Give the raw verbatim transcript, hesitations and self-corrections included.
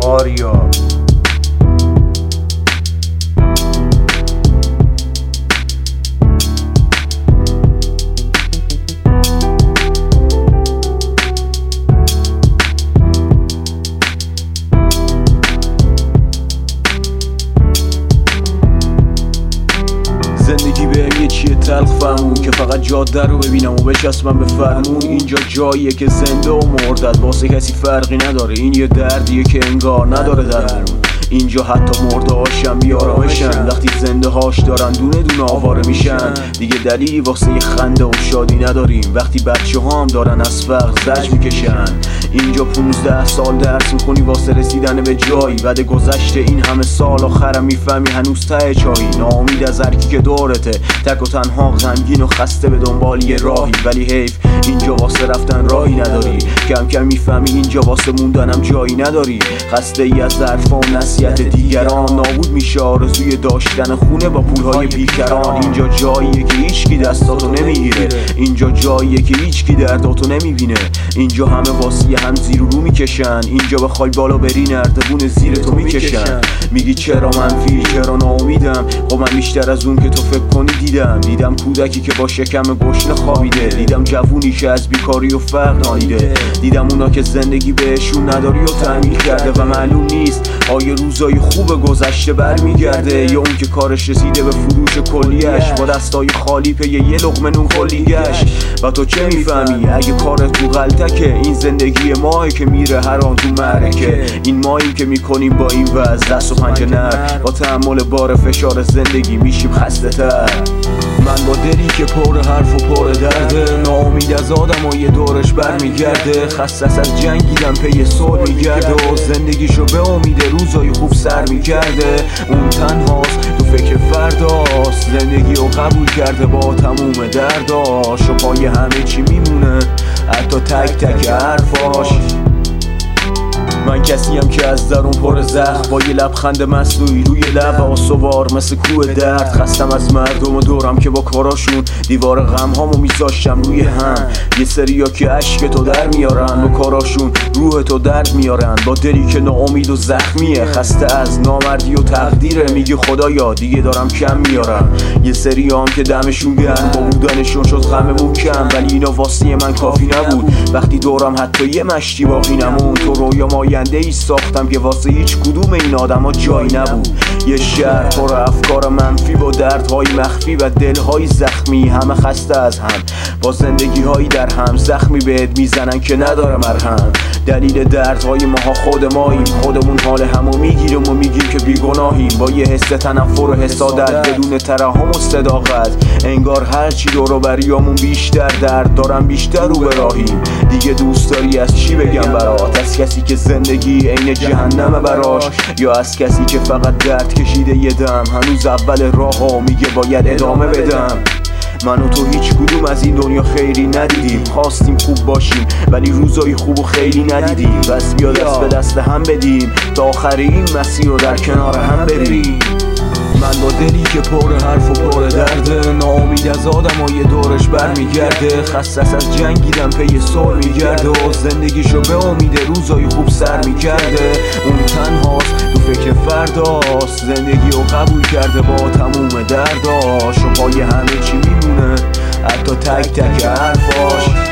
آریا. زندگی بهم یه چیه تلخ فهمون که فقط جاده رو ببینم و بچسبم به فرمون. اینجا جاییه که زنده و مردد واسه کسی فرقی نداره. این یه دردیه که انگار نداره درمون. اینجا حتی مرده هاشم بیارامشن وقتی زنده هاش دارن دونه دونه آواره میشن. دیگه دلیلی واسه یه خنده و شادی نداریم وقتی بچه ها هم دارن از فقر زج میکشن. اینجا پونزده سال درس میخونی واسه رسیدن به جایی، بعد گذشته این همه سال آخرم میفهمی هنوز ته چایی. ناامید از هرکی که دورته، تک و تنها غمگین و خسته به دنبال یه راهی. ولی حیف اینجا واسه رفتن راهی نداری، کم کم میفهمی اینجا واسه موندنم جایی نداری. خسته ای از ظرفا و نصیحت دیگران، نابود میشه آرزوی داشتن خونه با پولهای بیکران. اینجا جاییه که هیچکی دستاتو نمیگیره، اینجا جاییه که هیچکی درداتو نمیبینه. اینجا همه واسه هم زیر و رو میکشن، اینجا بخوای بالا بری نردبون زیر تو میکشن. میگی چرا منفی، چرا ناامیدم؟ خب من بیشتر از اون که تو فکر کنی دیدم. دیدم کودکی که با شکم گشنه خوابیده، دیدم جوونی که از بیکاری و فقر نالیده، دیدم اونا که زندگی بهشون نداری و تعمیل کرده و معلوم نیست آیا روزای خوب گذشته برمیگرده یا اون که کارش رسیده به فروش کلیش با دستای خالی پی یه لقمه نون کلی گشت. و تو چه میفهمی اگه کارت تو غلطکه؟ این زندگی ماه که میره هر آن تو معرکه. این ماهیم که میکنیم با این وضع دست و پنجه نر، با تحمل بار فشار زندگی میشیم خسته تر. من با دلی که پر حرف و پر درده، ناامید از آدم و یه دورش برمیگرده. خسته از جنگیدم پی صلح میگرده و زندگیشو به امید روزای خوب سر میکرده. اون تنهاست تو فکر فرداست، زندگی رو قبول کرده با تموم درداش و پای همه چی میمونه حتی تک تک حرفاش. من کسیم که از درون پر زخم، با یه لبخند مصنوعی روی لب آسوار مثل کوه درد. خستم از مردم و دورم که با کاراشون دیوار غم هامو میذاشتم روی هم. یه سریا که عشق تو در میارن و کاراشون روح تو درد میارن، با دلی که ناامید و زخمیه، خسته از نامردی و تقدیره. میگی خدایا دیگه دارم کم میارم. یه سریام که دمشون گرم با بودنشون شد غممون کم، ولی اینا واسه من کافی نبود. وقتی دورم حتی یه مشتی باقی نمون، تو رویا آینده ای ساختم که واسه هیچ کدوم این آدم ها جایی نبود. یه شهر پر افکار منفی با دردهای مخفی و دلهای زخمی، همه خسته از هم با زندگی هایی در هم. زخمی بهت میزنن که نداره مرهم. دلیل دردهای ماها خود ماییم، خودمون حال همو میگیریم و میگیم که بیگناهیم. با یه حس تنفر و حسادت بدون ترحم و صداقت، انگار هرچی دور و بریامون بیشتر درد دارم بیشتر رو به راهیم. دیگه دوست داری از چی بگم برات؟ از کسی که زندگی عین جهنمه براش، یا از کسی که فقط درد کشیده یه دم هنوز اول راه ها میگه باید ادامه بدم؟ من و تو هیچ کدوم از این دنیا خیری ندیدیم، خواستیم خوب باشیم ولی روزای خوب و خیلی ندیدیم. بس بیا دست به دست هم بدیم تا آخر این مسیر رو در کنار هم بریم. من با دلی که پر حرف و پر درده، ناامید از آدم و یه دورش برمیگرده. خسته از جنگیدم پی صلح میگرده و زندگیشو به امید روزای خوب سر میکرده. اون تنهاست تو فکر فرداست، زندگی رو قبول کرده با تموم درداش و پای همه چی میمونه حتی تک تک حرفاش.